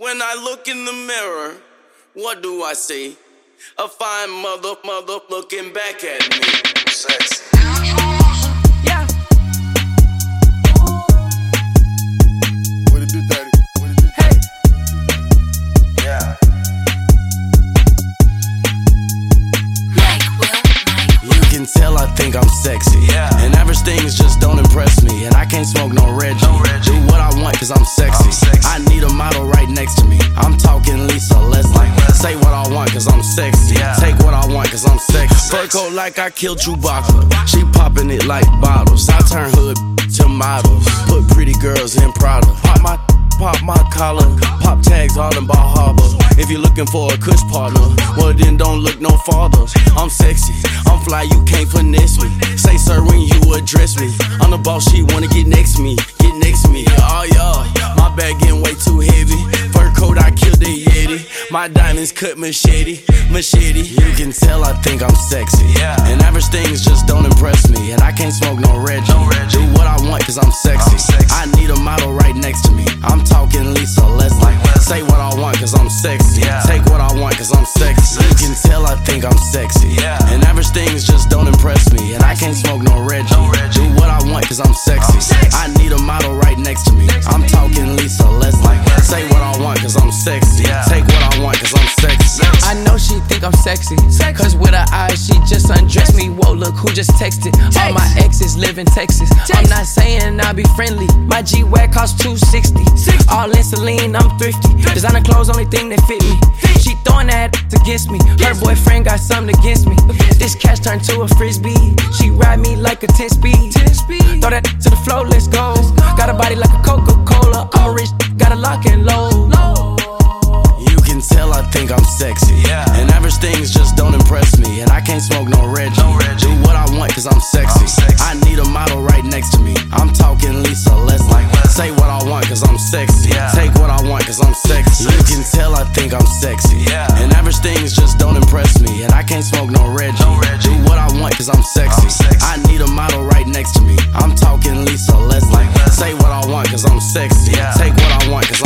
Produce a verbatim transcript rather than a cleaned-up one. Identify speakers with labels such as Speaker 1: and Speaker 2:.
Speaker 1: When I look in the mirror, what do I see? A fine mother, mother looking back at me. Sexy.
Speaker 2: Yeah.
Speaker 3: What it do, daddy? What it do?
Speaker 2: Hey.
Speaker 1: Yeah.
Speaker 4: You can tell I think I'm sexy.
Speaker 1: Yeah.
Speaker 4: And average things just don't impress me. And I can't smoke no Reggie.
Speaker 1: No Reggie.
Speaker 4: Do what I want cause I'm sexy.
Speaker 1: I'm sexy.
Speaker 4: I need a model right next to me. I'm talking Lisa Leslie.
Speaker 1: Like Leslie.
Speaker 4: Say what I want cause I'm sexy.
Speaker 1: Yeah.
Speaker 4: Take what I want cause I'm sexy. Fur
Speaker 1: Sexy.
Speaker 4: coat like I killed Chewbacca. She popping it like bottles. I turn hood to models. Put pretty girls in Prada. Pop my Pop my collar, pop tags all in Bal Harbor. If you're looking for a cush partner, well then don't look no farther. I'm sexy, I'm fly, you can't finesse me. Say sir when you address me. I'm the boss, she wanna get next to me, get next to me. Oh yeah, my bag getting way too heavy. Fur coat, I killed the Yeti. My diamonds cut machete, machete. You can tell I think I'm sexy.
Speaker 1: Yeah.
Speaker 4: And average things just don't impress me. And I can't smoke no Reggie.
Speaker 1: No Reggie.
Speaker 4: Do what I want cause I'm sexy.
Speaker 1: I'm sexy.
Speaker 4: I need a model right next to me. I'm talking Lisa Leslie.
Speaker 1: Like Leslie.
Speaker 4: Say what I want cause I'm sexy.
Speaker 1: Yeah.
Speaker 4: Take what I want cause I'm sexy. You can tell I think I'm sexy.
Speaker 1: Yeah.
Speaker 4: And average things just don't impress me. And I can't smoke no Reggie.
Speaker 1: No Reggie.
Speaker 4: Do what I want cause I'm sexy.
Speaker 1: I'm sexy.
Speaker 4: I need a model right next to me. I'm talking Lisa Leslie.
Speaker 1: Like Leslie.
Speaker 4: Say what I want cause I'm sexy.
Speaker 1: Yeah.
Speaker 4: Take what I want cause I'm sexy.
Speaker 2: I know she think I'm sexy, cause with her eyes she just undressed me. Whoa, look who just texted. All my exes live in Texas. I'm not saying I'll be friendly. My G-Wag costs two sixty. All in Celine, I'm thrifty. Designer clothes, only thing that fit me. She throwing that against me. Her boyfriend got something against me. This cash turned to a frisbee. She ride me like a ten speed. Throw that to the floor, let's go. Got a body like a Coca-Cola. I'm a rich, got a lock and load.
Speaker 4: You can tell I think I'm sexy.
Speaker 1: Yeah.
Speaker 4: And average things just don't impress me. And I can't smoke no Reggie.
Speaker 1: No Reggie.
Speaker 4: Do what I want cause I'm sexy.
Speaker 1: I'm sexy.
Speaker 4: I need a model right next to me. I'm talking Lisa Leslie.
Speaker 1: Like Leslie.
Speaker 4: Say what I want cause I'm sexy.
Speaker 1: Yeah.
Speaker 4: Take what I want cause I'm sexy. You can tell I think I'm sexy.
Speaker 1: Yeah.
Speaker 4: And average things just don't impress me. And I can't smoke no Reggie.
Speaker 1: No Reggie.
Speaker 4: Do what I want cause I'm sexy.
Speaker 1: I'm sexy.
Speaker 4: I need a model right next to me. I'm talking Lisa Leslie.
Speaker 1: Like Leslie.
Speaker 4: Say what I want cause I'm sexy.
Speaker 1: Yeah.
Speaker 4: Take what I want cause